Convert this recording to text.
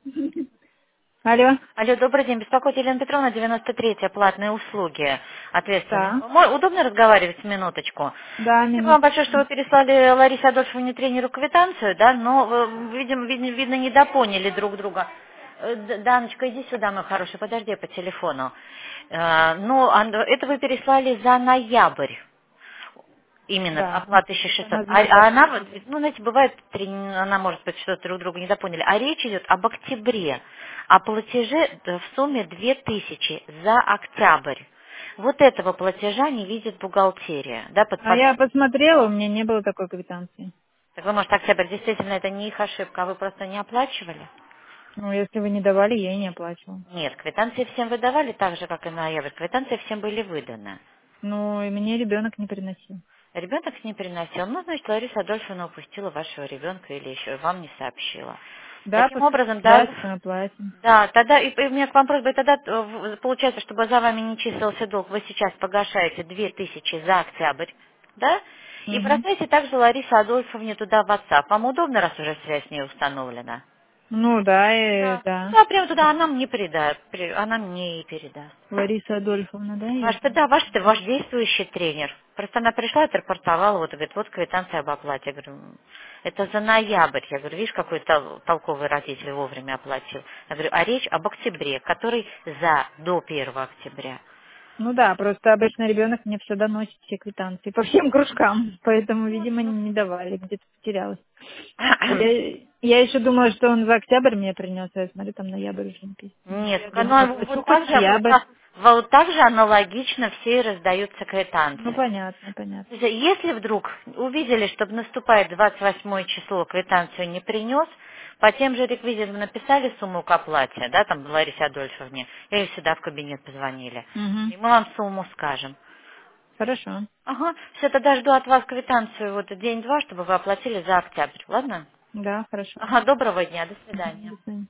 Алло. Алло, добрый день. Беспокойте Елена Петровна, 93-я, платные услуги. Ответственный. Да. Удобно разговаривать минуточку? Да, Спасибо вам большое, минуточку. что вы переслали Ларисе Адольфовне тренеру квитанцию, да, но, видно, недопоняли друг друга. Даночка, иди сюда, мой хороший, подожди по телефону. Это вы переслали за ноябрь. Именно, Да. оплата Это 1600. надо на А почту она, смотреть. ну, знаете, бывает, она может быть что-то друг друга недопоняли. А речь идет об октябре, о платеже в сумме 2000 за октябрь. Вот этого платежа не видит бухгалтерия. Да, А я посмотрела, у меня не было такой квитанции. Так вы, может, октябрь, действительно, это не их ошибка, а вы просто не оплачивали? Ну, если вы не давали, я и не оплачивала. Нет, квитанции всем выдавали так же, как и ноябрь. Квитанции всем были выданы. Ну, и мне ребенок не приносил. Ребенок не приносил. Ну, значит, Лариса Адольфовна упустила вашего ребенка или еще вам не сообщила. Да, Таким пускай образом, да, дальше мы платим. да, тогда и у меня к вам просьба, и тогда получается, чтобы за вами не числился долг, вы сейчас погашаете 2000 за октябрь, да? И Угу. бросайте также Ларисе Адольфовне туда в WhatsApp. Вам удобно, раз уже связь с ней установлена? Ну, да, Да. да. Да, прямо туда она мне передаст, она мне и передаст. Лариса Адольфовна, да, ее Ваш, зовут? да, ваш действующий тренер. Просто она пришла, отрапортовала, вот, и говорит, вот квитанция об оплате. Я говорю, это за ноябрь. Я говорю, видишь, какой толковый родитель вовремя оплатил. Я говорю, а речь об октябре, который до 1 октября. Ну да, просто обычно ребенок мне все доносит, все квитанции по всем кружкам, поэтому, видимо, не давали, где-то потерялась. Я еще думала, что он в октябрь мне принес, а я смотрю, там ноябрь уже написано. Нет, Я думала, ну, хочу вот хоть так же, ноябрь. вот так же аналогично все и раздаются Ну, квитанции. понятно, понятно. То есть, если вдруг увидели, что наступает 28 число, квитанцию не принес, по тем же реквизитам написали сумму к оплате, да, там Ларисе Адольфовне, или сюда в кабинет позвонили, Угу. и мы вам сумму скажем. Хорошо. Ага, все, тогда жду от вас квитанцию вот день-два, чтобы вы оплатили за октябрь, ладно? Да, хорошо. Ага, доброго дня, до Мгм. свидания. До свидания.